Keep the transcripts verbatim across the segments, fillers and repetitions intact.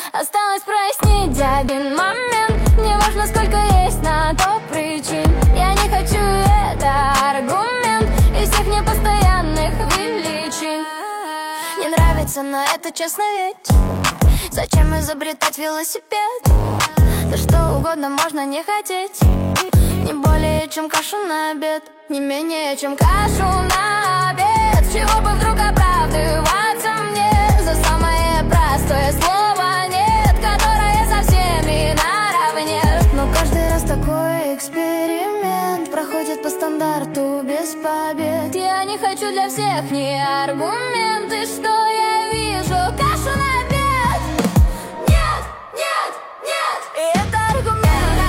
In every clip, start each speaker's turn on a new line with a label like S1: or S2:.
S1: Осталось прояснить один момент. Не важно, сколько есть на то причин. Я не хочу, это аргумент из всех непостоянных величин. Не нравится, но это честно ведь. Зачем изобретать велосипед? Да что угодно можно не хотеть. Не более, чем кашу на обед. Не менее, чем кашу на обед. С чего бы вдруг оправдываться мне за самое простое слово нет, которое со всеми наравне. Но каждый раз такой эксперимент проходит по стандарту без побед. Я не хочу для всех ни аргументы, что я вижу кашу на обед. Нет, нет, нет, и это аргумент.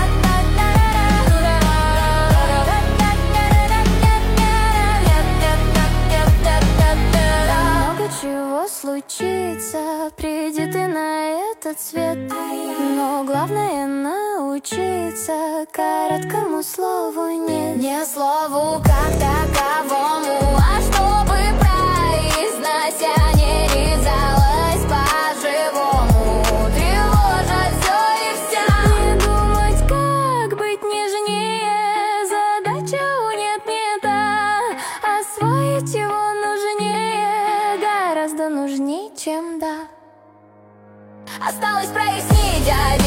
S1: Чего случится, приди ты на этот свет. Но главное научиться короткому слову нет. Не слову как таковому, а чтобы произнося не резалось по-живому. Тревожит все и вся. Не думать, как быть нежнее. Задача у нет не та. Освоить его нужнее, гораздо нужней, чем да. Осталось прояснить один